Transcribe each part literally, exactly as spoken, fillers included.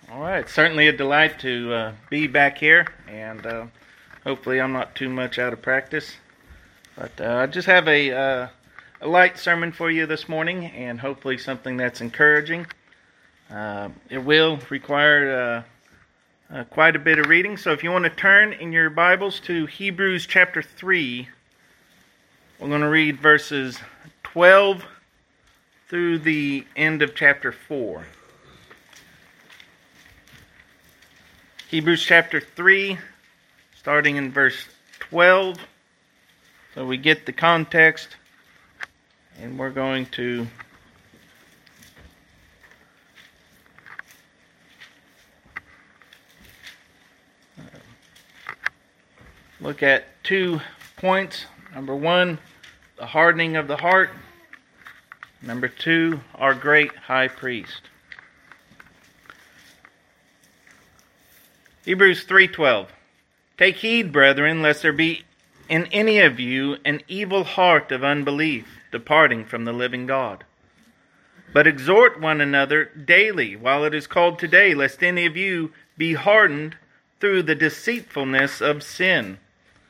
All right, certainly a delight to uh, be back here, and uh, hopefully I'm not too much out of practice. But uh, I just have a, uh, a light sermon for you this morning, and hopefully something that's encouraging. Uh, it will require uh, uh, quite a bit of reading, so if you want to turn in your Bibles to Hebrews chapter three, we're going to read verses twelve through the end of chapter four. Hebrews chapter three, starting in verse twelve. So we get the context, and we're going to look at two points. Number one, the hardening of the heart. Number two, our great high priest. Hebrews three twelve. Take heed, brethren, lest there be in any of you an evil heart of unbelief, departing from the living God. But exhort one another daily, while it is called today, lest any of you be hardened through the deceitfulness of sin.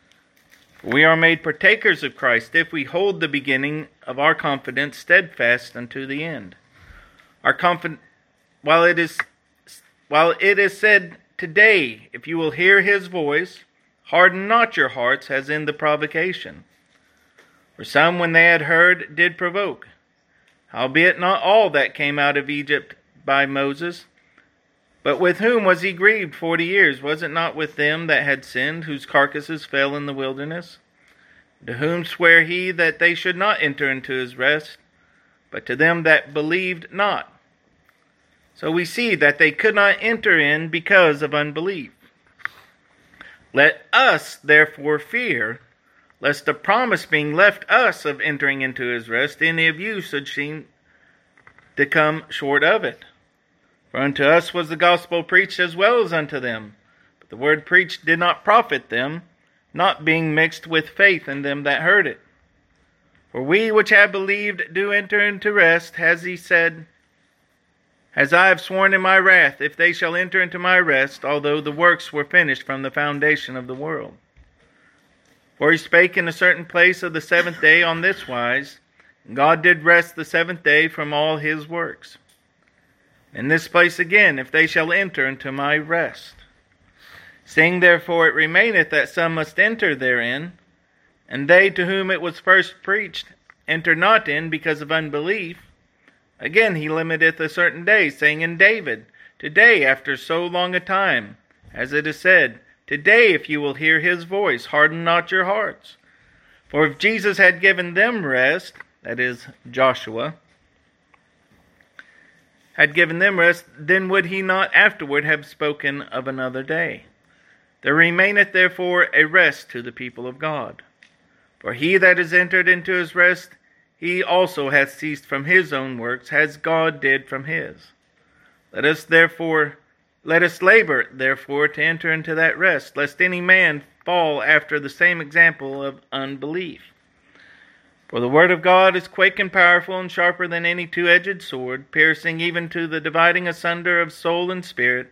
We are made partakers of Christ if we hold the beginning of our confidence steadfast unto the end. Our confidence, while it is, while it is said, today, if you will hear his voice, harden not your hearts as in the provocation. For some, when they had heard, did provoke. Howbeit not all that came out of Egypt by Moses. But with whom was he grieved forty years? Was it not with them that had sinned, whose carcasses fell in the wilderness? To whom sware he that they should not enter into his rest, but to them that believed not? So we see that they could not enter in because of unbelief. Let us therefore fear, lest the promise being left us of entering into his rest, any of you should seem to come short of it. For unto us was the gospel preached as well as unto them. But the word preached did not profit them, not being mixed with faith in them that heard it. For we which have believed do enter into rest, as he said, as I have sworn in my wrath, if they shall enter into my rest, although the works were finished from the foundation of the world. For he spake in a certain place of the seventh day on this wise, God did rest the seventh day from all his works. In this place again, if they shall enter into my rest. Seeing therefore it remaineth that some must enter therein, and they to whom it was first preached enter not in because of unbelief, again he limiteth a certain day, saying in David, today after so long a time, as it is said, today if you will hear his voice, harden not your hearts. For if Jesus had given them rest, that is Joshua, had given them rest, then would he not afterward have spoken of another day? There remaineth therefore a rest to the people of God. For he that is entered into his rest, he also hath ceased from his own works, as God did from his. Let us therefore, let us labor therefore to enter into that rest, lest any man fall after the same example of unbelief. For the word of God is quick and powerful and sharper than any two-edged sword, piercing even to the dividing asunder of soul and spirit,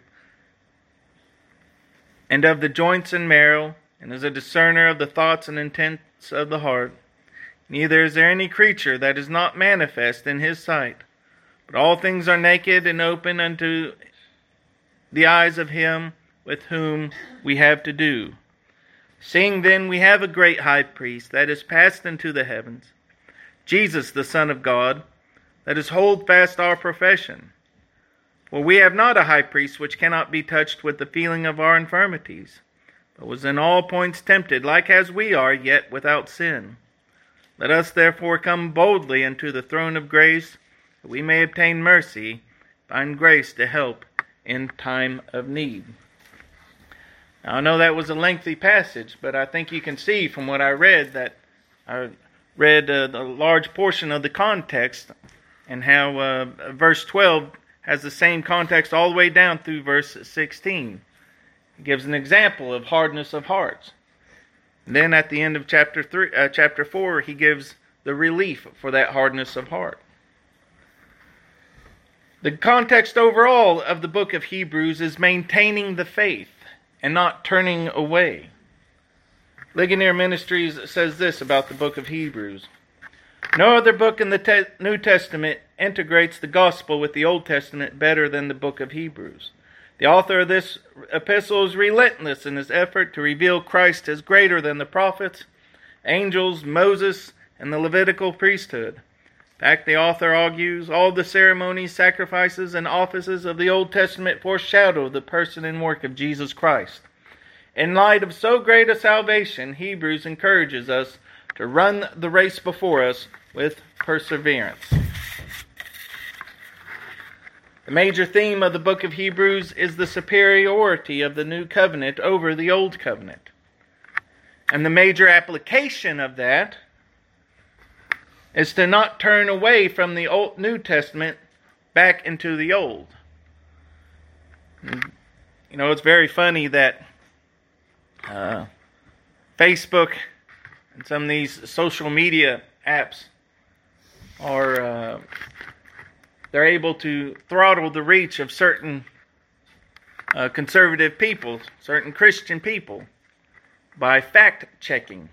and of the joints and marrow, and is a discerner of the thoughts and intents of the heart. Neither is there any creature that is not manifest in his sight, but all things are naked and open unto the eyes of him with whom we have to do. Seeing then we have a great high priest that is passed into the heavens, Jesus the Son of God, let us hold fast our profession. For we have not a high priest which cannot be touched with the feeling of our infirmities, but was in all points tempted, like as we are, yet without sin. Let us therefore come boldly unto the throne of grace, that we may obtain mercy, find grace to help in time of need. Now, I know that was a lengthy passage, but I think you can see from what I read that I read uh, the large portion of the context, and how uh, verse twelve has the same context all the way down through verse sixteen. It gives an example of hardness of hearts. And then at the end of chapter three, uh, chapter four, he gives the relief for that hardness of heart. The context overall of the book of Hebrews is maintaining the faith and not turning away. Ligonier Ministries says this about the book of Hebrews. No other book in the te- New Testament integrates the gospel with the Old Testament better than the book of Hebrews. The author of this epistle is relentless in his effort to reveal Christ as greater than the prophets, angels, Moses, and the Levitical priesthood. In fact, the author argues all the ceremonies, sacrifices, and offices of the Old Testament foreshadow the person and work of Jesus Christ. In light of so great a salvation, Hebrews encourages us to run the race before us with perseverance. The major theme of the book of Hebrews is the superiority of the new covenant over the old covenant. And the major application of that is to not turn away from the Old New Testament back into the Old. You know, it's very funny that uh, Facebook and some of these social media apps are uh, they're able to throttle the reach of certain uh, conservative people, certain Christian people, by fact-checking.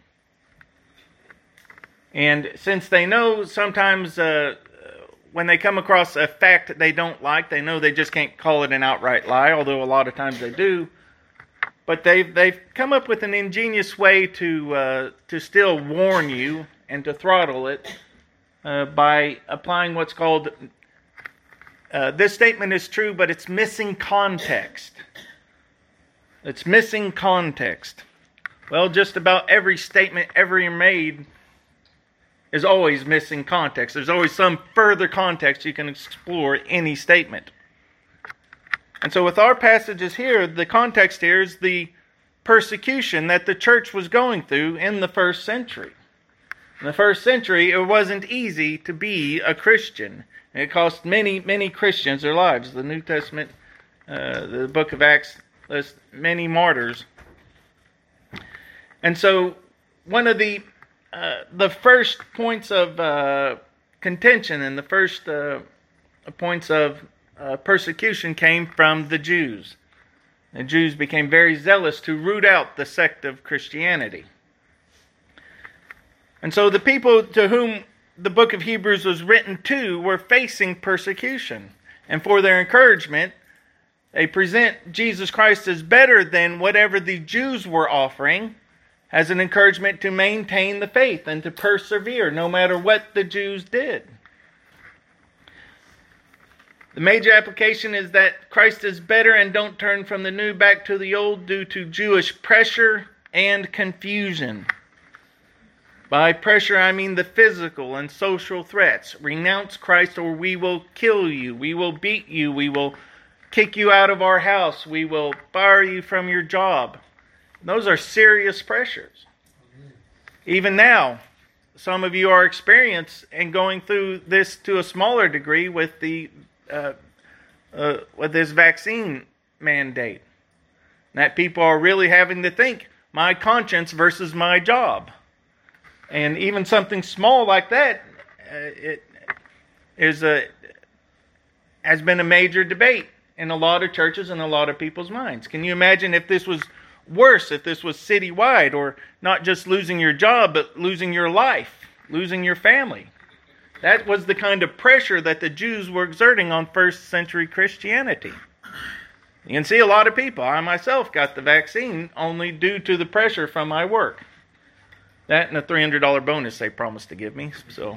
And since they know sometimes uh, when they come across a fact that they don't like, they know they just can't call it an outright lie, although a lot of times they do. But they've they've come up with an ingenious way to uh, to still warn you and to throttle it uh, by applying what's called uh, this statement is true, but it's missing context. It's missing context. Well, just about every statement ever made is always missing context. There's always some further context you can explore any statement. And so with our passages here, the context here is the persecution that the church was going through in the first century. In the first century, it wasn't easy to be a Christian. And it cost many, many Christians their lives. The New Testament, uh, the book of Acts, lists many martyrs. And so one of the Uh, the first points of uh, contention and the first uh, points of uh, persecution came from the Jews. The Jews became very zealous to root out the sect of Christianity. And so the people to whom the book of Hebrews was written to were facing persecution. And for their encouragement, they present Jesus Christ as better than whatever the Jews were offering, as an encouragement to maintain the faith and to persevere no matter what the Jews did. The major application is that Christ is better and don't turn from the new back to the old due to Jewish pressure and confusion. By pressure, I mean the physical and social threats. Renounce Christ or we will kill you. We will beat you. We will kick you out of our house. We will fire you from your job. Those are serious pressures. Even now, some of you are experiencing and going through this to a smaller degree with the uh, uh, with this vaccine mandate. That people are really having to think, my conscience versus my job. And even something small like that uh, it is a has been a major debate in a lot of churches and a lot of people's minds. Can you imagine if this was worse, if this was citywide, or not just losing your job, but losing your life, losing your family? That was the kind of pressure that the Jews were exerting on first century Christianity. You can see a lot of people. I myself got the vaccine only due to the pressure from my work. That and a three hundred dollars bonus they promised to give me. So,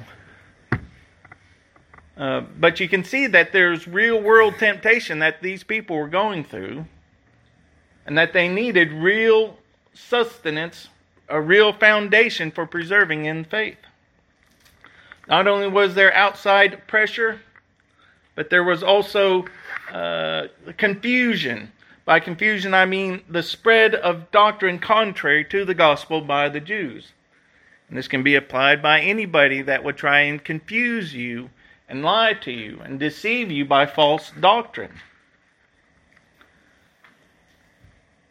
uh, but you can see that there's real world temptation that these people were going through, and that they needed real sustenance, a real foundation for preserving in faith. Not only was there outside pressure, but there was also uh, confusion. By confusion, I mean the spread of doctrine contrary to the gospel by the Jews. And this can be applied by anybody that would try and confuse you and lie to you and deceive you by false doctrine.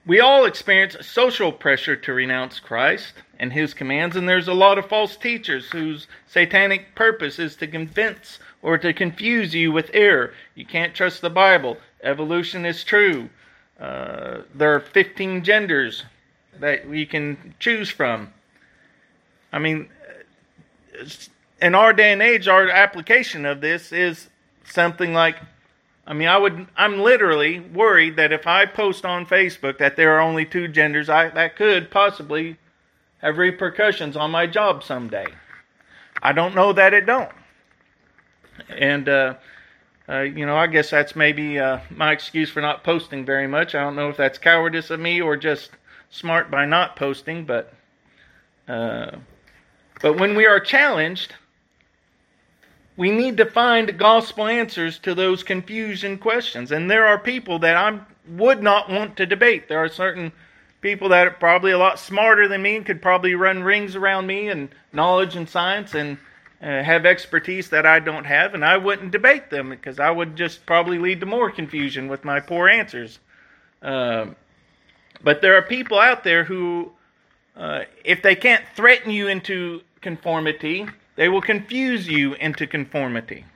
We all experience social pressure to renounce Christ and His commands, and there's a lot of false teachers whose satanic purpose is to convince or to confuse you with error. You can't trust the Bible. Evolution is true. Uh, there are fifteen genders that you can choose from. I mean, in our day and age, our application of this is something like, I mean, I would, I'm literally worried that if I post on Facebook that there are only two genders, I, that could possibly have repercussions on my job someday. I don't know that it don't. And, uh, uh, you know, I guess that's maybe uh, my excuse for not posting very much. I don't know if that's cowardice of me or just smart by not posting, but, uh, but when we are challenged, we need to find gospel answers to those confusion questions. And there are people that I would not want to debate. There are certain people that are probably a lot smarter than me and could probably run rings around me in knowledge and science and uh, have expertise that I don't have. And I wouldn't debate them because I would just probably lead to more confusion with my poor answers. Uh, but there are people out there who, uh, if they can't threaten you into conformity, they will confuse you into conformity.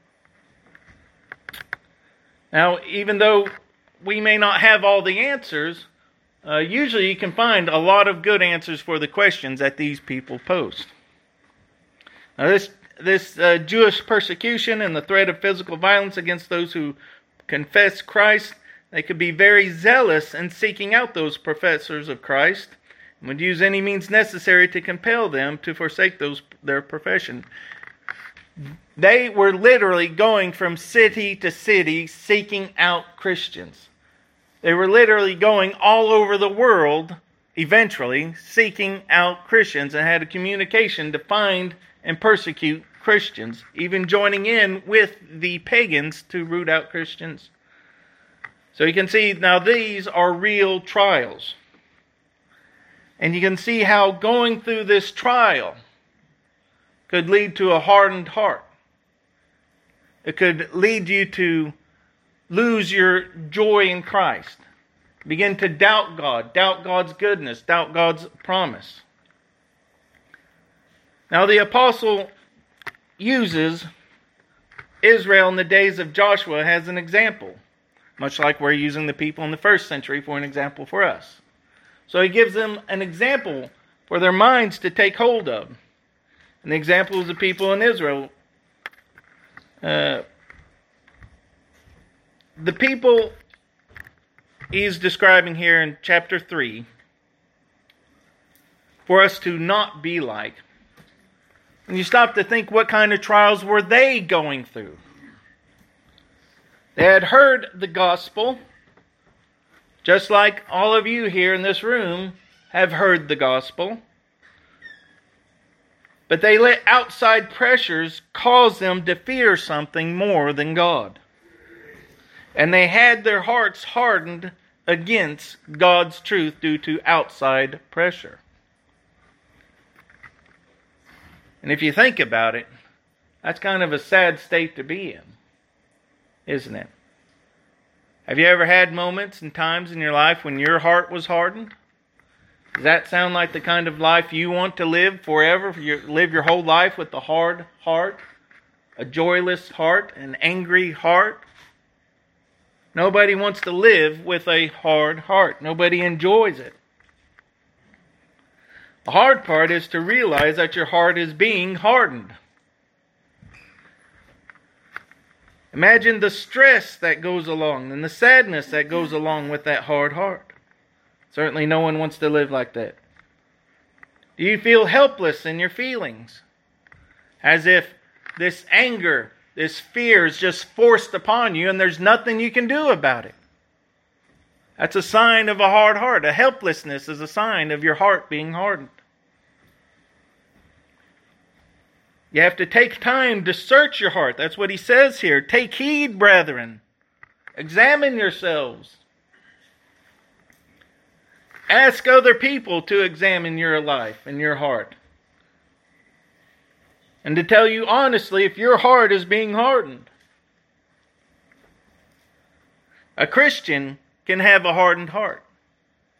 Now, even though we may not have all the answers, uh, usually you can find a lot of good answers for the questions that these people post. Now, this this uh, Jewish persecution and the threat of physical violence against those who confess Christ, they could be very zealous in seeking out those professors of Christ, would use any means necessary to compel them to forsake those their profession. They were literally going from city to city seeking out Christians. They were literally going all over the world, eventually, seeking out Christians and had a communication to find and persecute Christians, even joining in with the pagans to root out Christians. So you can see now these are real trials. And you can see how going through this trial could lead to a hardened heart. It could lead you to lose your joy in Christ. Begin to doubt God, doubt God's goodness, doubt God's promise. Now the apostle uses Israel in the days of Joshua as an example, much like we're using the people in the first century for an example for us. So he gives them an example for their minds to take hold of. And the example is the people in Israel. Uh, the people he's describing here in chapter three, for us to not be like. And you stop to think, what kind of trials were they going through? They had heard the gospel, just like all of you here in this room have heard the gospel. But they let outside pressures cause them to fear something more than God. And they had their hearts hardened against God's truth due to outside pressure. And if you think about it, that's kind of a sad state to be in, isn't it? Have you ever had moments and times in your life when your heart was hardened? Does that sound like the kind of life you want to live forever? You live your whole life with a hard heart, a joyless heart, an angry heart? Nobody wants to live with a hard heart. Nobody enjoys it. The hard part is to realize that your heart is being hardened. Imagine the stress that goes along and the sadness that goes along with that hard heart. Certainly no one wants to live like that. Do you feel helpless in your feelings? As if this anger, this fear is just forced upon you and there's nothing you can do about it. That's a sign of a hard heart. A helplessness is a sign of your heart being hardened. You have to take time to search your heart. That's what he says here. Take heed, brethren. Examine yourselves. Ask other people to examine your life and your heart. And to tell you honestly if your heart is being hardened. A Christian can have a hardened heart.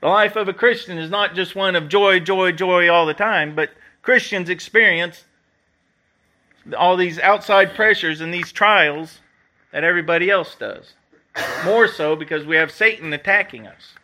The life of a Christian is not just one of joy, joy, joy all the time, but Christians experience all these outside pressures and these trials that everybody else does. More so because we have Satan attacking us.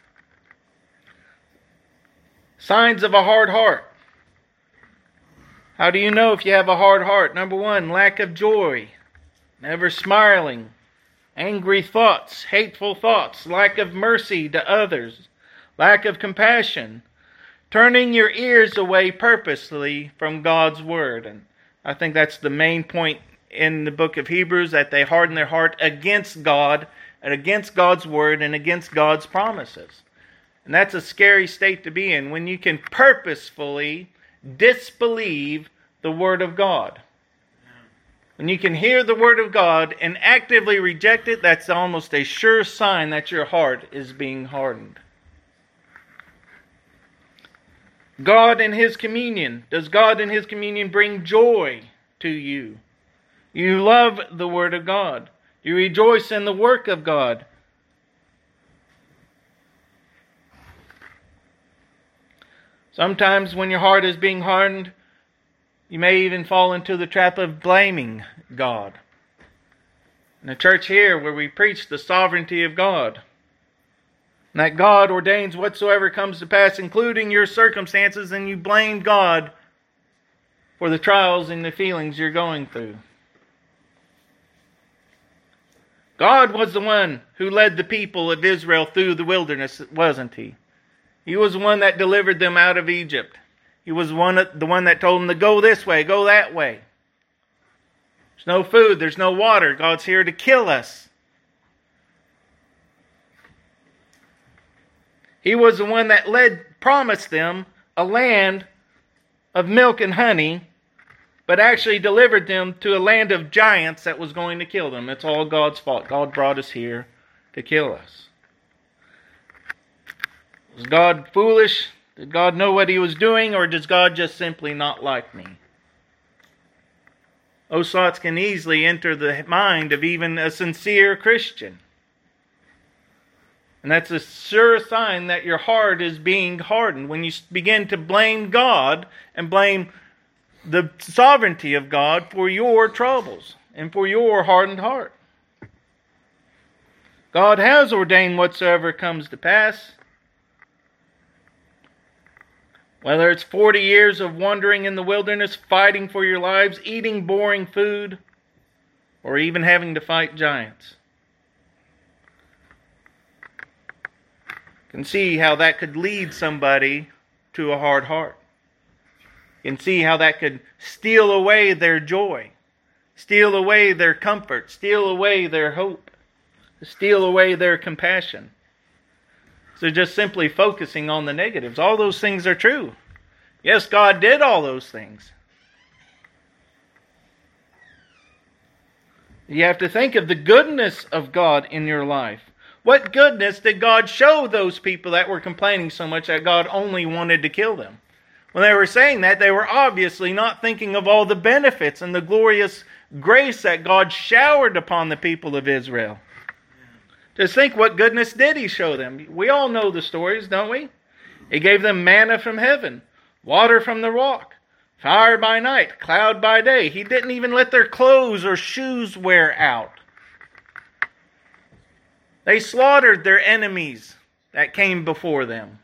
Signs of a hard heart. How do you know if you have a hard heart? Number one, lack of joy, never smiling, angry thoughts, hateful thoughts, lack of mercy to others, lack of compassion, turning your ears away purposely from God's Word. And I think that's the main point in the book of Hebrews, that they harden their heart against God and against God's Word and against God's promises. And that's a scary state to be in, when you can purposefully disbelieve the Word of God. When you can hear the Word of God and actively reject it, that's almost a sure sign that your heart is being hardened. God and His communion. Does God and His communion bring joy to you? You love the Word of God. You rejoice in the work of God. Sometimes when your heart is being hardened, you may even fall into the trap of blaming God. In the church here, where we preach the sovereignty of God, and that God ordains whatsoever comes to pass, including your circumstances, and you blame God for the trials and the feelings you're going through. God was the one who led the people of Israel through the wilderness, wasn't He? He was the one that delivered them out of Egypt. He was one, the one that told them to go this way, go that way. There's no food, there's no water. God's here to kill us. He was the one that led, promised them a land of milk and honey, but actually delivered them to a land of giants that was going to kill them. It's all God's fault. God brought us here to kill us. Was God foolish? Did God know what He was doing, or does God just simply not like me? Those thoughts can easily enter the mind of even a sincere Christian. And that's a sure sign that your heart is being hardened, when you begin to blame God and blame the sovereignty of God for your troubles and for your hardened heart. God has ordained whatsoever comes to pass. Whether it's forty years of wandering in the wilderness, fighting for your lives, eating boring food, or even having to fight giants. You can see how that could lead somebody to a hard heart. You can see how that could steal away their joy, steal away their comfort, steal away their hope, steal away their compassion. So just simply focusing on the negatives. All those things are true. Yes, God did all those things. You have to think of the goodness of God in your life. What goodness did God show those people that were complaining so much that God only wanted to kill them? When they were saying that, they were obviously not thinking of all the benefits and the glorious grace that God showered upon the people of Israel. Just think, what goodness did He show them? We all know the stories, don't we? He gave them manna from heaven, water from the rock, fire by night, cloud by day. He didn't even let their clothes or shoes wear out. They slaughtered their enemies that came before them.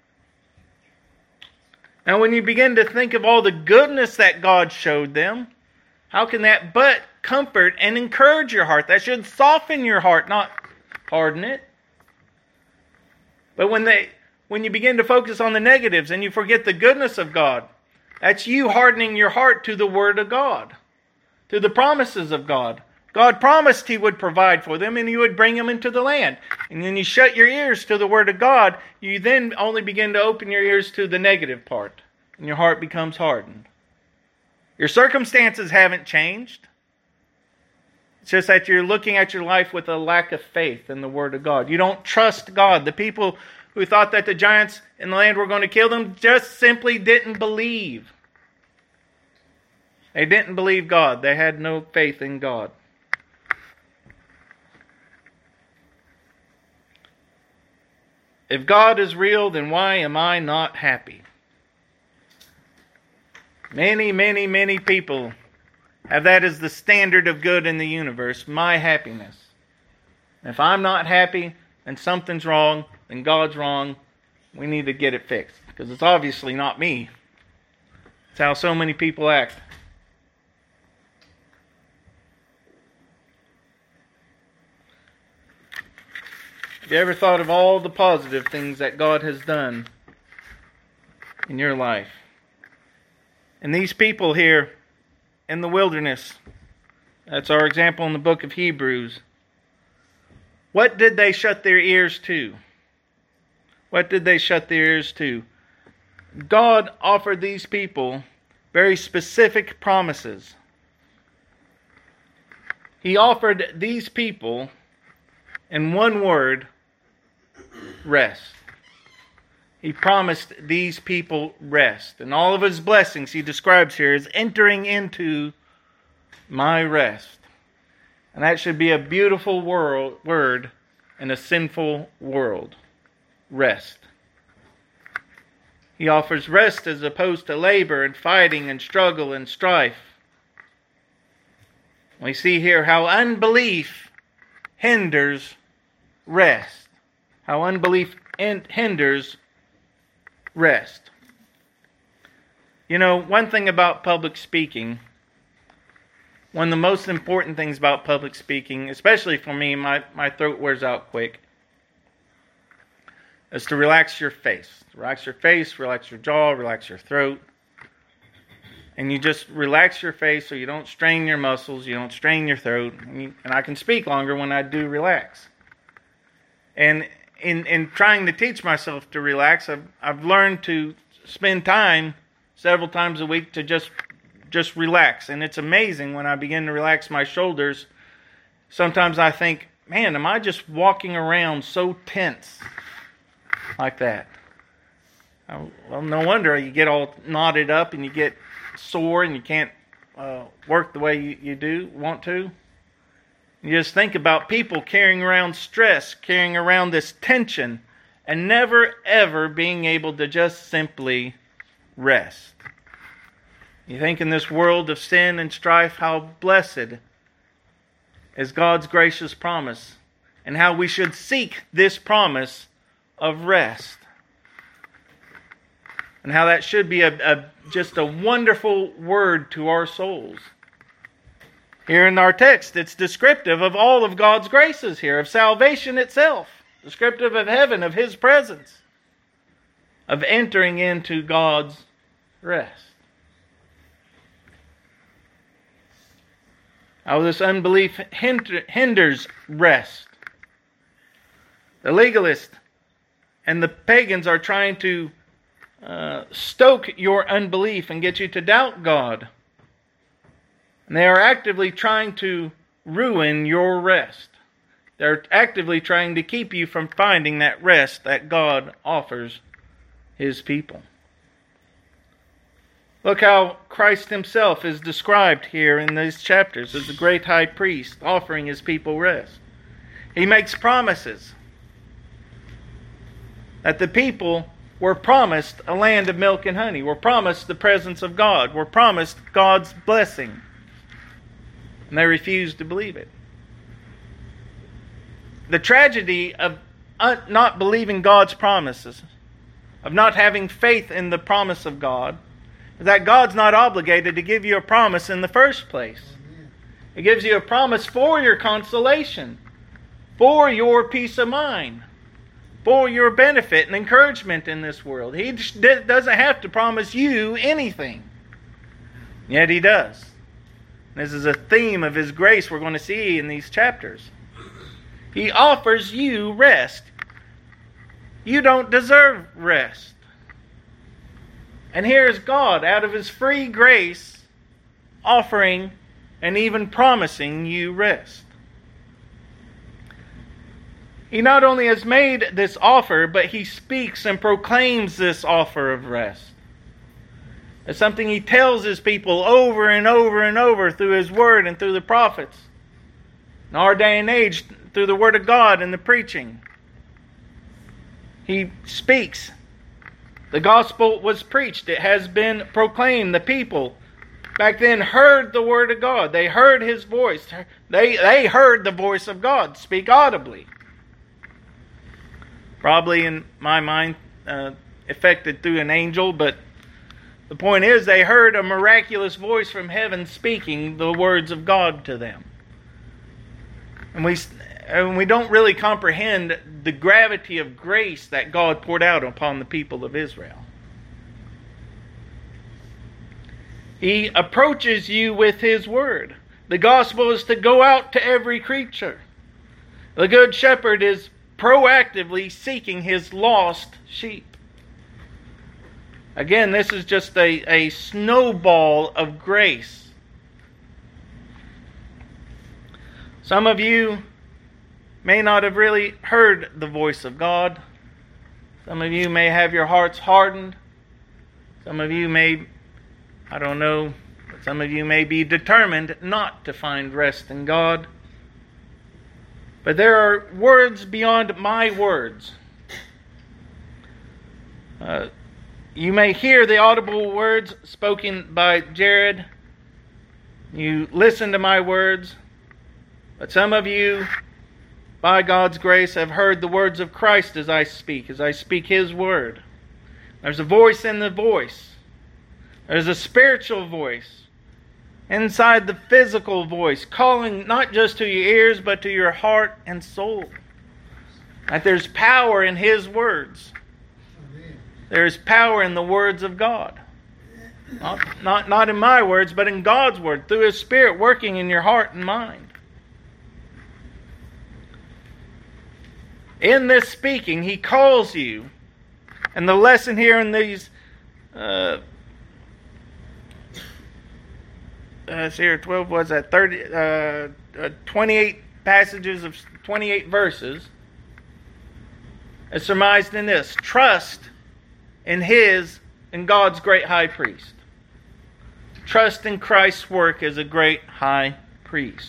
Now, when you begin to think of all the goodness that God showed them, how can that but comfort and encourage your heart? That should soften your heart, not harden it. But when they, when you begin to focus on the negatives and you forget the goodness of God, that's you hardening your heart to the Word of God, to the promises of God. God promised He would provide for them and He would bring them into the land. And when you shut your ears to the Word of God, you then only begin to open your ears to the negative part, and your heart becomes hardened. Your circumstances haven't changed. It's just that you're looking at your life with a lack of faith in the Word of God. You don't trust God. The people who thought that the giants in the land were going to kill them just simply didn't believe. They didn't believe God. They had no faith in God. If God is real, then why am I not happy? Many, many, many people have that as the standard of good in the universe, my happiness. If I'm not happy, then something's wrong, then God's wrong. We need to get it fixed, because it's obviously not me. It's how so many people act. Have you ever thought of all the positive things that God has done in your life? And these people here in the wilderness, that's our example in the book of Hebrews. What did they shut their ears to? What did they shut their ears to? God offered these people very specific promises. He offered these people, in one word, rest. He promised these people rest. And all of His blessings He describes here as entering into my rest. And that should be a beautiful world, word in a sinful world. Rest. He offers rest as opposed to labor and fighting and struggle and strife. We see here how unbelief hinders rest. How unbelief hinders rest. You know, one thing about public speaking, one of the most important things about public speaking, especially for me, my, my throat wears out quick, is to relax your face. Relax your face, relax your jaw, relax your throat. And you just relax your face so you don't strain your muscles, you don't strain your throat. And, you, and I can speak longer when I do relax. And in in trying to teach myself to relax, I've, I've learned to spend time several times a week to just just relax. And it's amazing when I begin to relax my shoulders. Sometimes I think, man, am I just walking around so tense like that? Well, no wonder you get all knotted up and you get sore and you can't uh, work the way you, you do want to. You just think about people carrying around stress, carrying around this tension, and never ever being able to just simply rest. You think in this world of sin and strife, how blessed is God's gracious promise, and how we should seek this promise of rest. And how that should be a, a just a wonderful word to our souls. Here in our text, it's descriptive of all of God's graces here, of salvation itself, descriptive of heaven, of His presence, of entering into God's rest. How this unbelief hinders rest. The legalist and the pagans are trying to uh, stoke your unbelief and get you to doubt God. And they are actively trying to ruin your rest. They're actively trying to keep you from finding that rest that God offers His people. Look how Christ Himself is described here in these chapters as the great high priest offering His people rest. He makes promises that the people were promised a land of milk and honey, were promised the presence of God, were promised God's blessing. And they refused to believe it. The tragedy of not believing God's promises, of not having faith in the promise of God, is that God's not obligated to give you a promise in the first place. He gives you a promise for your consolation, for your peace of mind, for your benefit and encouragement in this world. He doesn't have to promise you anything. Yet He does. This is a theme of His grace we're going to see in these chapters. He offers you rest. You don't deserve rest. And here is God, out of His free grace, offering and even promising you rest. He not only has made this offer, but He speaks and proclaims this offer of rest. It's something He tells His people over and over and over through His Word and through the prophets. In our day and age, through the Word of God and the preaching. He speaks. The gospel was preached. It has been proclaimed. The people back then heard the word of God. They heard his voice. They, they heard the voice of God speak audibly. Probably, in my mind, uh, affected through an angel, but the point is they heard a miraculous voice from heaven speaking the words of God to them. And we, and we don't really comprehend the gravity of grace that God poured out upon the people of Israel. He approaches you with his word. The gospel is to go out to every creature. The good shepherd is proactively seeking his lost sheep. Again, this is just a, a snowball of grace. Some of you may not have really heard the voice of God. Some of you may have your hearts hardened. Some of you may, I don't know, but some of you may be determined not to find rest in God. But there are words beyond my words. Uh, you may hear the audible words spoken by Jared. You listen to my words. But some of you, by God's grace, have heard the words of Christ as I speak, as I speak his word. There's a voice in the voice. There's a spiritual voice inside the physical voice, calling not just to your ears, but to your heart and soul. That there's power in his words. There's power in the words of God. Not, not, not in my words, but in God's word, through his Spirit working in your heart and mind. In this speaking, he calls you. And the lesson here in these uh, Uh, see here, twelve was that thirty, uh, uh, twenty-eight passages of twenty-eight verses. It's surmised in this: trust in His, in God's great high priest. Trust in Christ's work as a great high priest.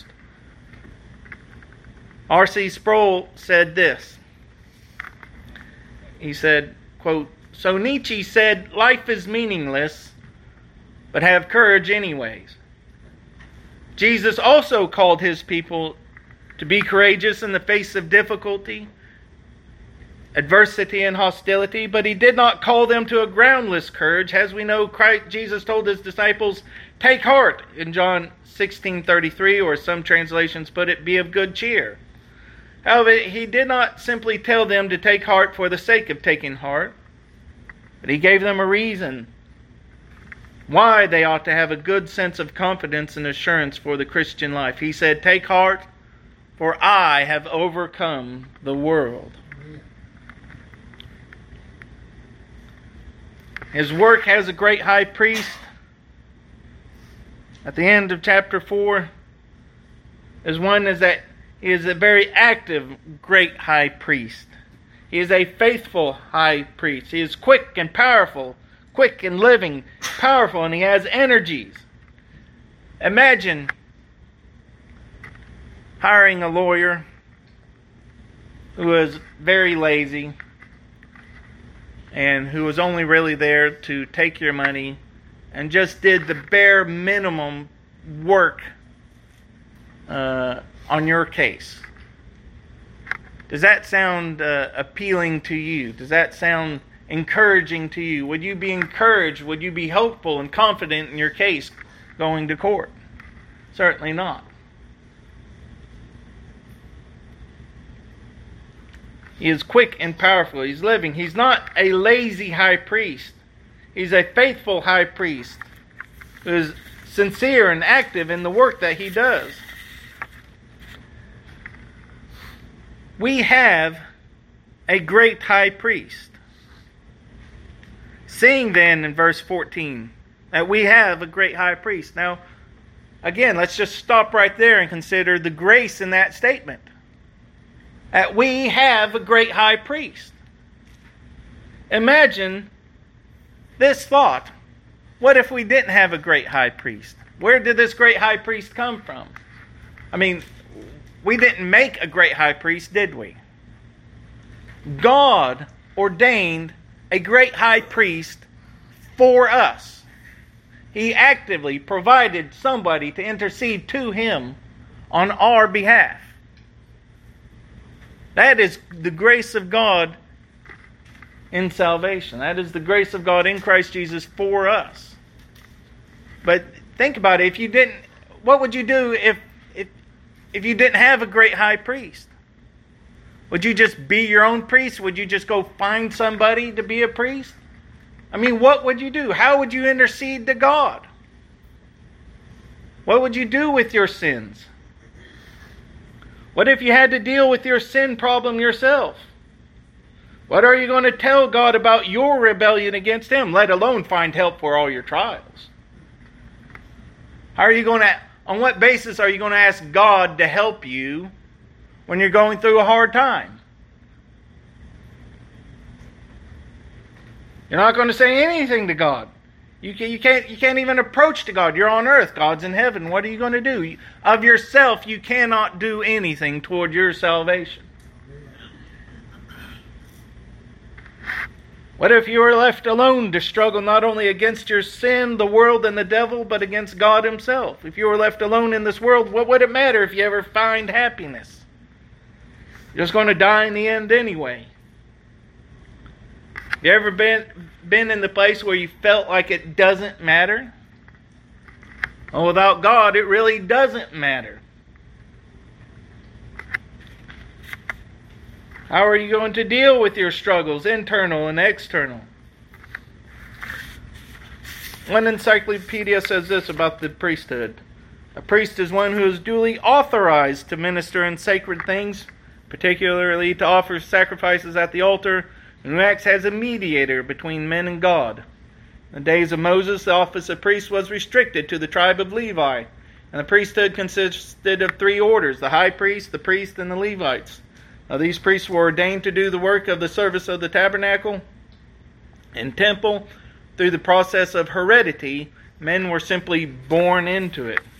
R C Sproul said this. He said, quote, "So Nietzsche said, life is meaningless, but have courage anyways. Jesus also called his people to be courageous in the face of difficulty, adversity, and hostility, but he did not call them to a groundless courage. As we know, Christ, Jesus told his disciples, take heart, in John sixteen thirty-three, or some translations put it, be of good cheer. However, he did not simply tell them to take heart for the sake of taking heart, but he gave them a reason why they ought to have a good sense of confidence and assurance for the Christian life. He said, take heart, for I have overcome the world." His work as a great high priest, at the end of chapter four, is one is that he is a very active great high priest. He is a faithful high priest. He is quick and powerful, quick and living, powerful, and he has energies. Imagine hiring a lawyer who is very lazy and who was only really there to take your money and just did the bare minimum work uh, on your case. Does that sound uh, appealing to you? Does that sound encouraging to you? Would you be encouraged? Would you be hopeful and confident in your case going to court? Certainly not. He is quick and powerful. He's living. He's not a lazy high priest. He's a faithful high priest who is sincere and active in the work that he does. We have a great high priest. Seeing then in verse fourteen that we have a great high priest. Now, again, let's just stop right there and consider the grace in that statement. That we have a great high priest. Imagine this thought. What if we didn't have a great high priest? Where did this great high priest come from? I mean, we didn't make a great high priest, did we? God ordained a great high priest for us. He actively provided somebody to intercede to him on our behalf. That is the grace of God in salvation. That is the grace of God in Christ Jesus for us. But think about it. If you didn't, what would you do if if if you didn't have a great high priest? Would you just be your own priest? Would you just go find somebody to be a priest? I mean, what would you do? How would you intercede to God? What would you do with your sins? What if you had to deal with your sin problem yourself? What are you going to tell God about your rebellion against Him, let alone find help for all your trials? How are you going to, on what basis are you going to ask God to help you when you're going through a hard time? You're not going to say anything to God. You can't, you can't, you can't even approach to God. You're on earth. God's in heaven. What are you going to do? Of yourself, you cannot do anything toward your salvation. What if you were left alone to struggle not only against your sin, the world, and the devil, but against God Himself? If you were left alone in this world, what would it matter if you ever find happiness? You're just going to die in the end anyway. Have you ever been, been in the place where you felt like it doesn't matter? Well, without God, it really doesn't matter. How are you going to deal with your struggles, internal and external? One encyclopedia says this about the priesthood. A priest is one who is duly authorized to minister in sacred things, particularly to offer sacrifices at the altar, and who acts as a mediator between men and God. In the days of Moses, the office of priest was restricted to the tribe of Levi, and the priesthood consisted of three orders: the high priest, the priest, and the Levites. Now, these priests were ordained to do the work of the service of the tabernacle and temple through the process of heredity. Men were simply born into it.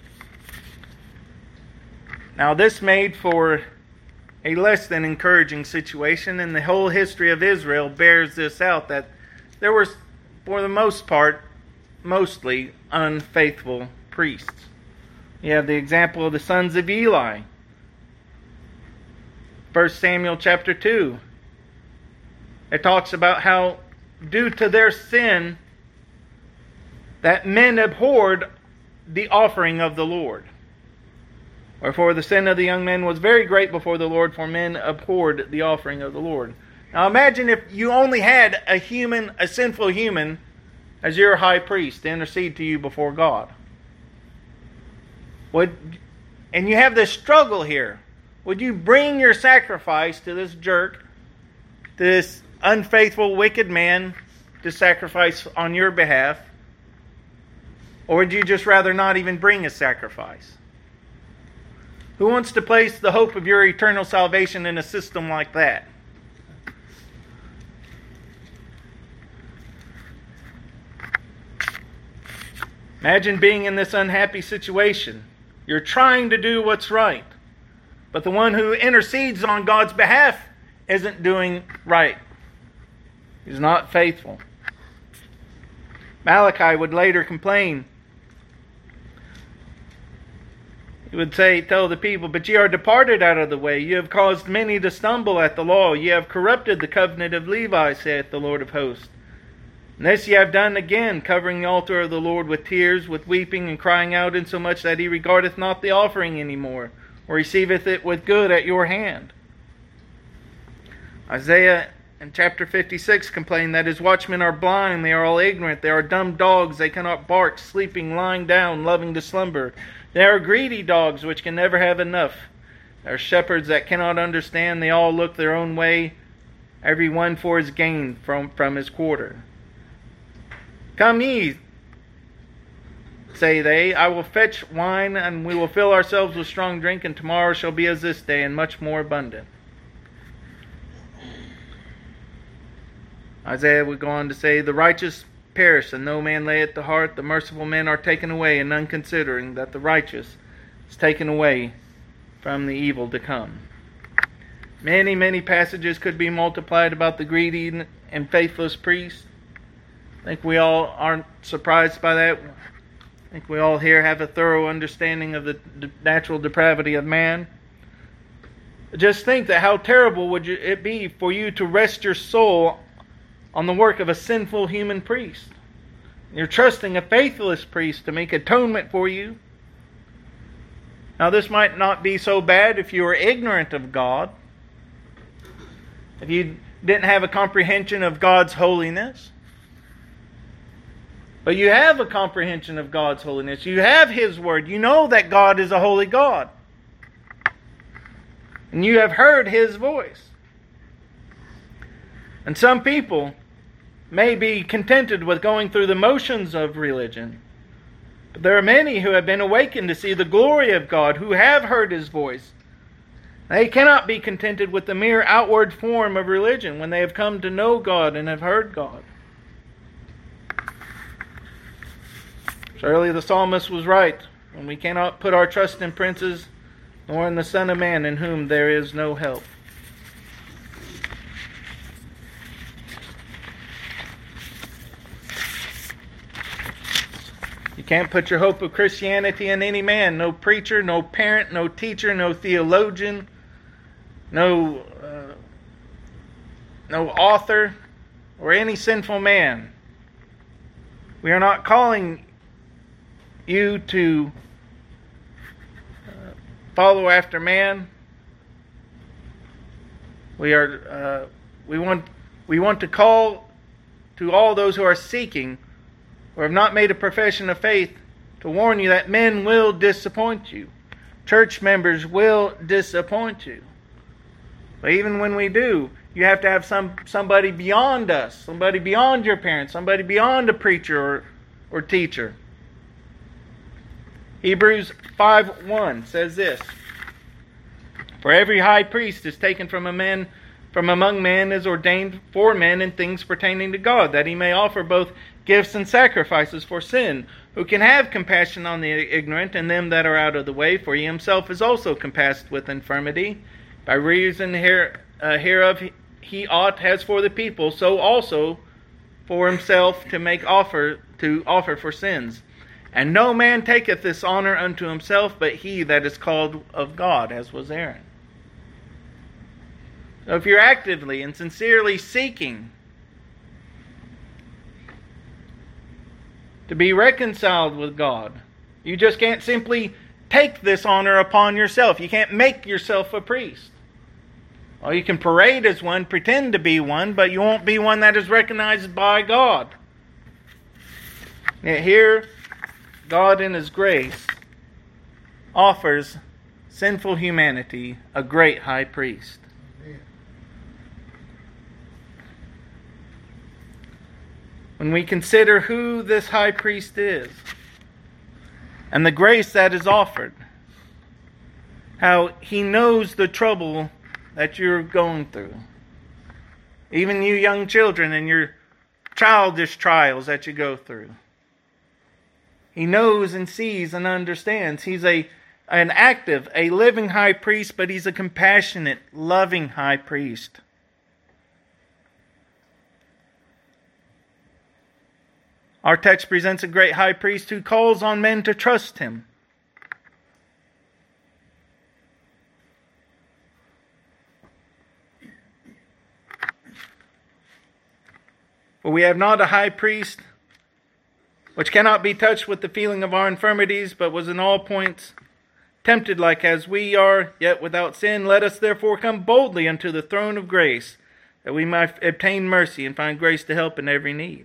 Now, this made for a less than encouraging situation, and the whole history of Israel bears this out, that there were, for the most part, mostly unfaithful priests. You have the example of the sons of Eli. First Samuel chapter two. It talks about how, due to their sin, that men abhorred the offering of the Lord. Wherefore the sin of the young men was very great before the Lord, for men abhorred the offering of the Lord. Now imagine if you only had a human, a sinful human, as your high priest to intercede to you before God. Would, and you have this struggle here. Would you bring your sacrifice to this jerk, to this unfaithful, wicked man, to sacrifice on your behalf? Or would you just rather not even bring a sacrifice? Who wants to place the hope of your eternal salvation in a system like that? Imagine being in this unhappy situation. You're trying to do what's right, but the one who intercedes on God's behalf isn't doing right. He's not faithful. Malachi would later complain. He would say, tell the people, but ye are departed out of the way. You have caused many to stumble at the law. Ye have corrupted the covenant of Levi, saith the Lord of hosts. And this ye have done again, covering the altar of the Lord with tears, with weeping, and crying out, insomuch that He regardeth not the offering any more, or receiveth it with good at your hand. Isaiah in chapter fifty-six complained that His watchmen are blind, they are all ignorant, they are dumb dogs, they cannot bark, sleeping, lying down, loving to slumber. They are greedy dogs which can never have enough. They are shepherds that cannot understand, they all look their own way, every one for his gain from, from his quarter. Come ye, say they, I will fetch wine, and we will fill ourselves with strong drink, and tomorrow shall be as this day, and much more abundant. Isaiah would go on to say, the righteous perish, and no man lay it to heart. The merciful men are taken away, and none considering that the righteous is taken away from the evil to come. Many, many passages could be multiplied about the greedy and faithless priest. I think we all aren't surprised by that. I think we all here have a thorough understanding of the natural depravity of man. Just think that how terrible would it be for you to rest your soul on the work of a sinful human priest. You're trusting a faithless priest to make atonement for you. Now, this might not be so bad if you were ignorant of God, if you didn't have a comprehension of God's holiness. But you have a comprehension of God's holiness. You have His Word. You know that God is a holy God. And you have heard His voice. And some people may be contented with going through the motions of religion. But there are many who have been awakened to see the glory of God, who have heard His voice. They cannot be contented with the mere outward form of religion when they have come to know God and have heard God. Surely the psalmist was right when we cannot put our trust in princes nor in the Son of Man, in whom there is no help. You can't put your hope of Christianity in any man. No preacher, no parent, no teacher, no theologian, no, uh, no author, or any sinful man. We are not calling you to uh, follow after man. We are uh, we want we want to call to all those who are seeking or have not made a profession of faith to warn you that men will disappoint you. Church members will disappoint you. But even when we do, you have to have some somebody beyond us, somebody beyond your parents, somebody beyond a preacher or, or teacher. Hebrews five one says this: For every high priest is taken from a man from among men, is ordained for men in things pertaining to God, that he may offer both gifts and sacrifices for sin, who can have compassion on the ignorant and them that are out of the way, for he himself is also compassed with infirmity. By reason here, uh, hereof he ought, as for the people, so also for himself to make offer to offer for sins. And no man taketh this honor unto himself, but he that is called of God, as was Aaron. So if you're actively and sincerely seeking to be reconciled with God, you just can't simply take this honor upon yourself. You can't make yourself a priest. Well, you can parade as one, pretend to be one, but you won't be one that is recognized by God. Yet here, God in His grace offers sinful humanity a great high priest. Amen. When we consider who this high priest is and the grace that is offered, how He knows the trouble that you're going through, even you young children and your childish trials that you go through. He knows and sees and understands. He's a an active, a living high priest, but He's a compassionate, loving high priest. Our text presents a great high priest who calls on men to trust Him. For we have not a high priest which cannot be touched with the feeling of our infirmities, but was in all points tempted like as we are, yet without sin. Let us therefore come boldly unto the throne of grace, that we might obtain mercy and find grace to help in every need.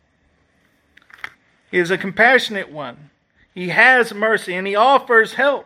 He is a compassionate one. He has mercy and He offers help.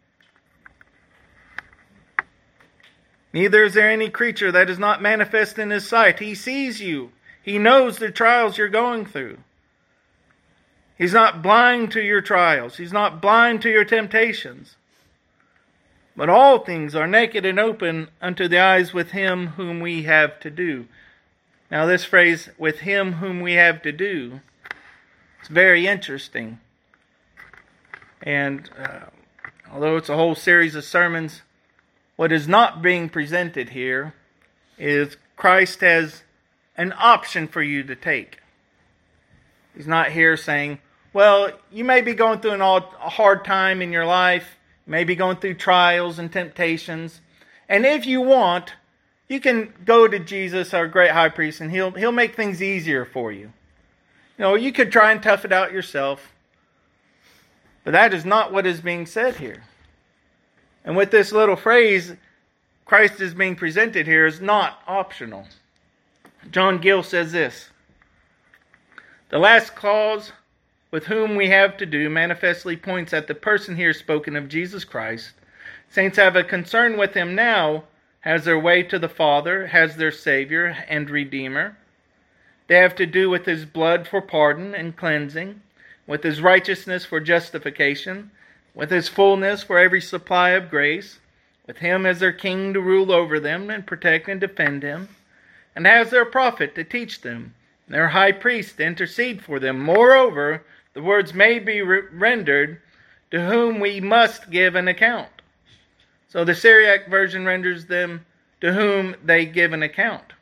Neither is there any creature that is not manifest in His sight. He sees you. He knows the trials you're going through. He's not blind to your trials. He's not blind to your temptations. But all things are naked and open unto the eyes with Him whom we have to do. Now this phrase, with Him whom we have to do, it's very interesting. And uh, although it's a whole series of sermons, What is not being presented here is Christ has an option for you to take. He's not here saying, well, you may be going through an all, a hard time in your life. You may be going through trials and temptations. And if you want, you can go to Jesus, our great high priest, and he'll, he'll make things easier for you. You know, you could try and tough it out yourself. But that is not what is being said here. And with this little phrase, Christ is being presented here is not optional. John Gill says this: the last clause, with whom we have to do, manifestly points at the person here spoken of, Jesus Christ. Saints have a concern with him now, has their way to the Father, has their Savior and Redeemer. They have to do with his blood for pardon and cleansing, with his righteousness for justification, with his fullness for every supply of grace, with him as their king to rule over them and protect and defend him, and as their prophet to teach them, and their high priest to intercede for them. Moreover, the words may be re- rendered, to whom we must give an account. So the Syriac version renders them, to whom they give an account.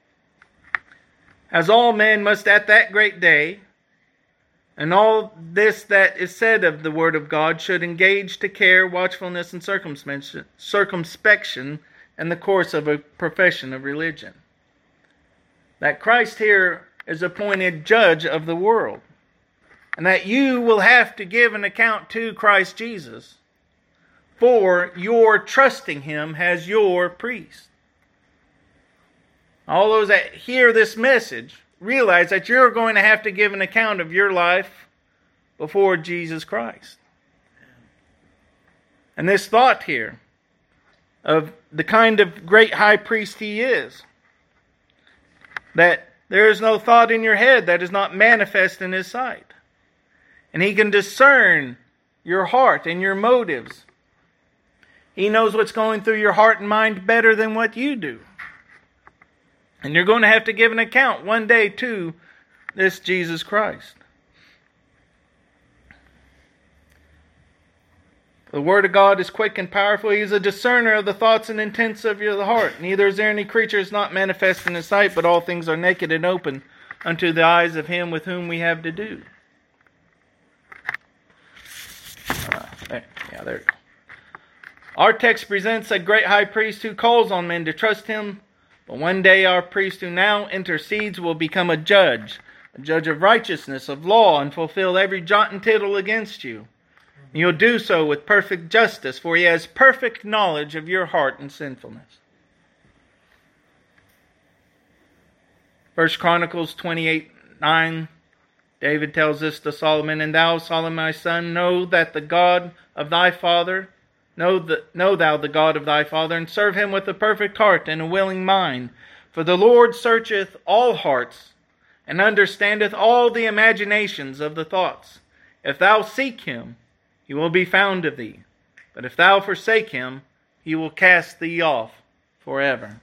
As all men must at that great day, and all this that is said of the word of God should engage to care, watchfulness, and circumspection, circumspection in the course of a profession of religion. That Christ here is appointed judge of the world, and that you will have to give an account to Christ Jesus for your trusting him as your priest. All those that hear this message realize that you're going to have to give an account of your life before Jesus Christ. And this thought here of the kind of great high priest he is, that there is no thought in your head that is not manifest in his sight. And he can discern your heart and your motives. He knows what's going through your heart and mind better than what you do. And you're going to have to give an account one day to this Jesus Christ. The Word of God is quick and powerful. He is a discerner of the thoughts and intents of your heart. Neither is there any creature is not manifest in his sight, but all things are naked and open unto the eyes of him with whom we have to do. Uh, there, yeah, there. Our text presents a great high priest who calls on men to trust him. But one day our priest who now intercedes will become a judge, a judge of righteousness, of law, and fulfill every jot and tittle against you. And you'll do so with perfect justice, for he has perfect knowledge of your heart and sinfulness. First Chronicles twenty-eight nine, David tells this to Solomon, And thou, Solomon, my son, know that the God of thy father Know, the, know thou the God of thy father, and serve him with a perfect heart and a willing mind. For the Lord searcheth all hearts, and understandeth all the imaginations of the thoughts. If thou seek him, he will be found of thee. But if thou forsake him, he will cast thee off forever.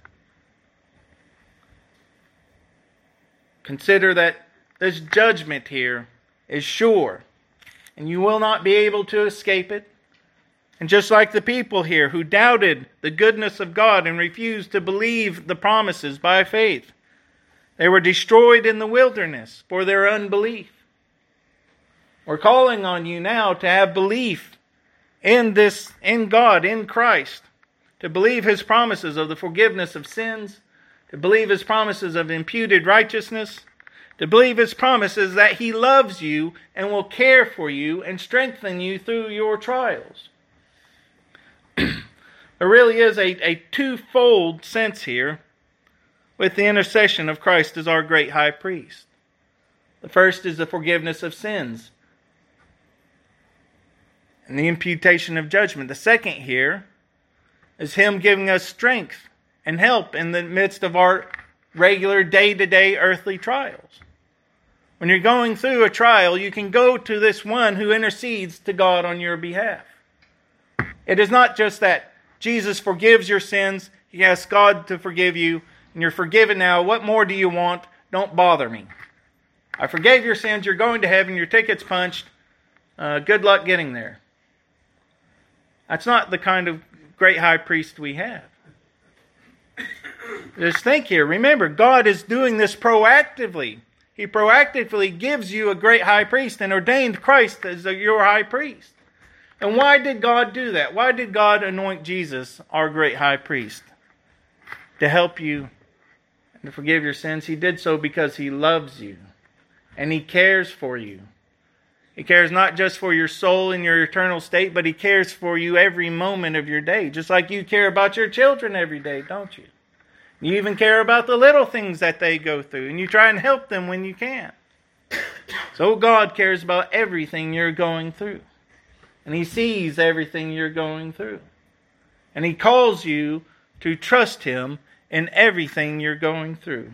Consider that this judgment here is sure, and you will not be able to escape it. And just like the people here who doubted the goodness of God and refused to believe the promises by faith, they were destroyed in the wilderness for their unbelief. We're calling on you now to have belief in this, in God, in Christ, to believe his promises of the forgiveness of sins, to believe his promises of imputed righteousness, to believe his promises that he loves you and will care for you and strengthen you through your trials. There really is a, a twofold sense here with the intercession of Christ as our great high priest. The first is the forgiveness of sins and the imputation of judgment. The second here is him giving us strength and help in the midst of our regular day-to-day earthly trials. When you're going through a trial, you can go to this one who intercedes to God on your behalf. It is not just that Jesus forgives your sins, he asks God to forgive you, and you're forgiven now. What more do you want? Don't bother me. I forgave your sins, you're going to heaven, your ticket's punched. Uh, good luck getting there. That's not the kind of great high priest we have. Just think here. Remember, God is doing this proactively. He proactively gives you a great high priest and ordained Christ as your high priest. And why did God do that? Why did God anoint Jesus, our great high priest? To help you and to forgive your sins. He did so because He loves you. And He cares for you. He cares not just for your soul and your eternal state, but He cares for you every moment of your day. Just like you care about your children every day, don't you? You even care about the little things that they go through. And you try and help them when you can. So God cares about everything you're going through. And He sees everything you're going through. And He calls you to trust Him in everything you're going through.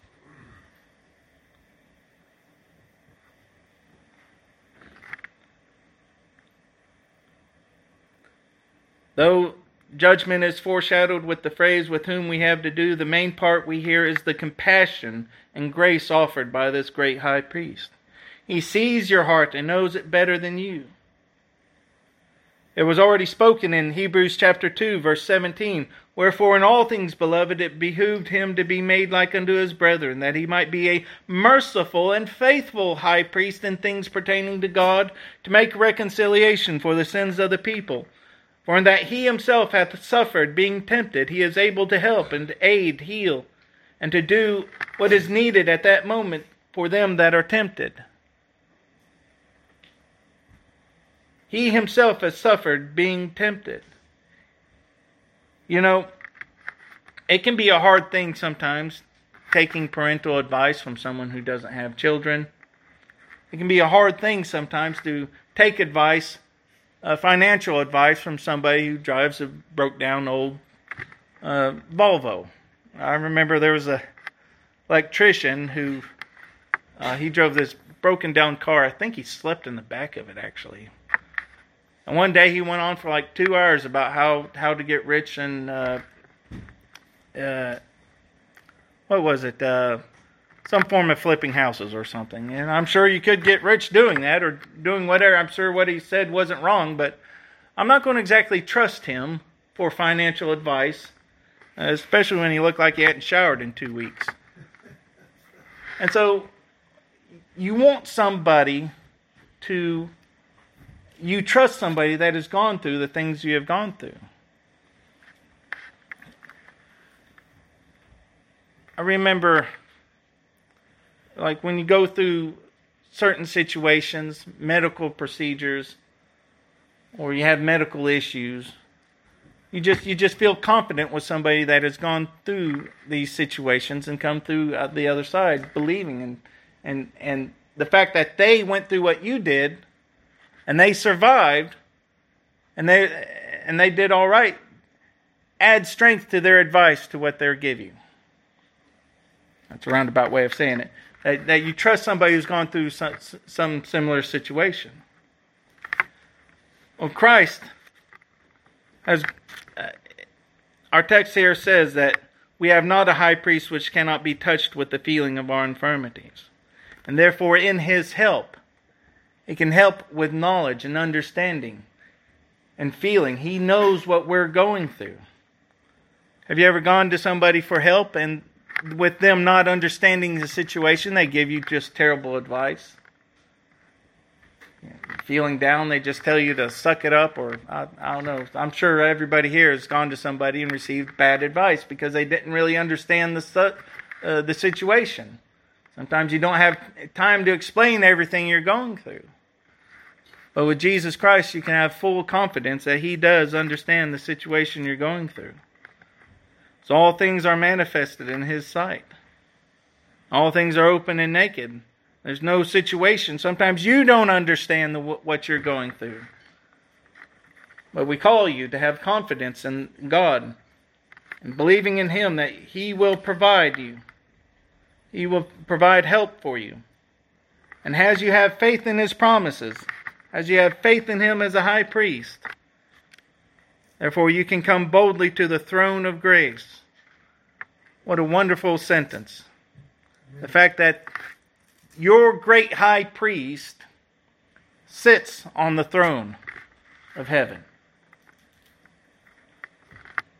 Though judgment is foreshadowed with the phrase "with whom we have to do," the main part we hear is the compassion and grace offered by this great high priest. He sees your heart and knows it better than you. It was already spoken in Hebrews chapter two, verse seventeen, "Wherefore in all things, beloved, it behooved Him to be made like unto His brethren, that He might be a merciful and faithful high priest in things pertaining to God, to make reconciliation for the sins of the people. For in that He Himself hath suffered, being tempted, He is able to help and to aid, heal, and to do what is needed at that moment for them that are tempted." He Himself has suffered being tempted. You know, it can be a hard thing sometimes taking parental advice from someone who doesn't have children. It can be a hard thing sometimes to take advice, uh, financial advice from somebody who drives a broke down old uh, Volvo. I remember there was a electrician who, uh, he drove this broken down car. I think he slept in the back of it actually. And one day he went on for like two hours about how, how to get rich and, uh, uh, what was it, uh, some form of flipping houses or something. And I'm sure you could get rich doing that or doing whatever. I'm sure what he said wasn't wrong, but I'm not going to exactly trust him for financial advice, uh, especially when he looked like he hadn't showered in two weeks. And so you want somebody to... You trust somebody that has gone through the things you have gone through. I remember, like when you go through certain situations, medical procedures, or you have medical issues, you just you just feel confident with somebody that has gone through these situations and come through the other side, believing and and and the fact that they went through what you did. And they survived, and they and they did all right. Add strength to their advice to what they're giving you. That's a roundabout way of saying it. That, that you trust somebody who's gone through some, some similar situation. Well, Christ has. Uh, our text here says that we have not a high priest which cannot be touched with the feeling of our infirmities, and therefore in His help. He can help with knowledge and understanding and feeling. He knows what we're going through. Have you ever gone to somebody for help and with them not understanding the situation, they give you just terrible advice? Feeling down, they just tell you to suck it up, or I, I don't know. I'm sure everybody here has gone to somebody and received bad advice because they didn't really understand the, uh, the situation. Sometimes you don't have time to explain everything you're going through. But with Jesus Christ, you can have full confidence that He does understand the situation you're going through. So all things are manifested in His sight. All things are open and naked. There's no situation. Sometimes you don't understand the, what you're going through. But we call you to have confidence in God and believing in Him that He will provide you. He will provide help for you. And as you have faith in His promises, as you have faith in Him as a high priest, therefore you can come boldly to the throne of grace. What a wonderful sentence. The fact that your great high priest sits on the throne of heaven.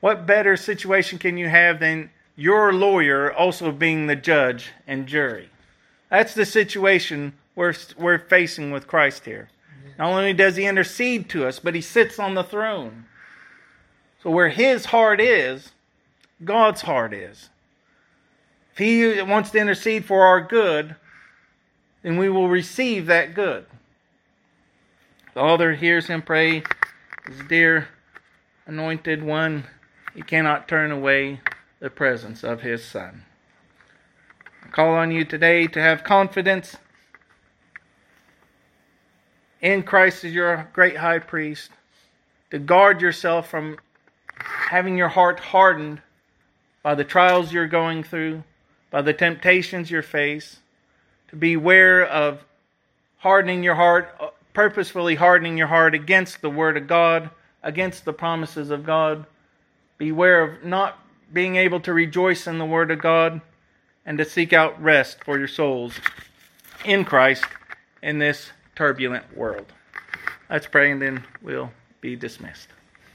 what better situation can you have than your lawyer also being the judge and jury? That's the situation we're, we're facing with Christ here. Not only does he intercede to us, but he sits on the throne. So where his heart is, God's heart is. If he wants to intercede for our good, then we will receive that good. The Father hears him pray, his dear anointed one. He cannot turn away the presence of his Son. I call on you today to have confidence in Christ as your great high priest, to guard yourself from having your heart hardened by the trials you're going through, by the temptations you face, to beware of hardening your heart, purposefully hardening your heart against the Word of God, against the promises of God. Beware of not being able to rejoice in the Word of God, and to seek out rest for your souls in Christ in this turbulent world. Let's pray and then we'll be dismissed.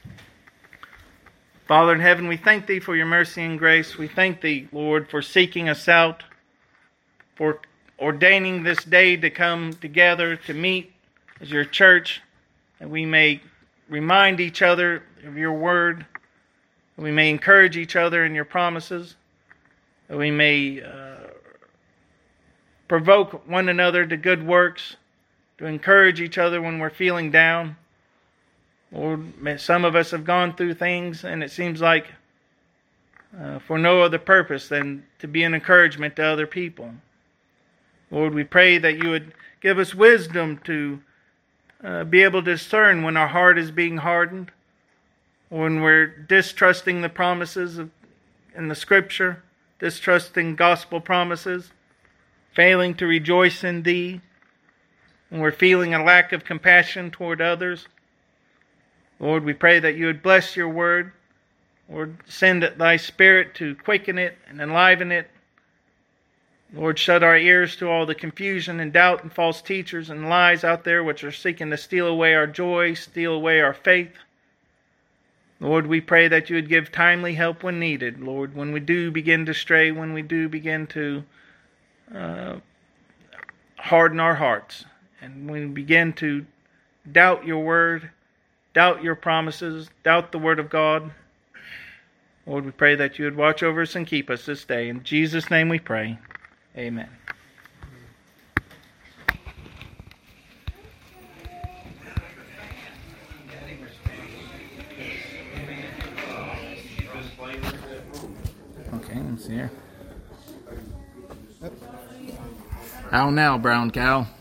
Father in heaven, we thank Thee for your mercy and grace. We thank Thee, Lord, for seeking us out, for ordaining this day to come together to meet as your church, that we may remind each other of your word, that we may encourage each other in your promises, that we may uh, provoke one another to good works, to encourage each other when we're feeling down. Lord, some of us have gone through things and it seems like uh, for no other purpose than to be an encouragement to other people. Lord, we pray that you would give us wisdom to uh, be able to discern when our heart is being hardened, or when we're distrusting the promises of, in the Scripture, distrusting gospel promises, failing to rejoice in Thee, when we're feeling a lack of compassion toward others. Lord, we pray that you would bless your word. Lord, send thy Spirit to quicken it and enliven it. Lord, shut our ears to all the confusion and doubt and false teachers and lies out there which are seeking to steal away our joy, steal away our faith. Lord, we pray that you would give timely help when needed. Lord, when we do begin to stray, when we do begin to uh, harden our hearts, and when we begin to doubt your word, doubt your promises, doubt the word of God. Lord, we pray that you would watch over us and keep us this day. In Jesus' name we pray. Amen. Okay, let's see here. How now, brown cow?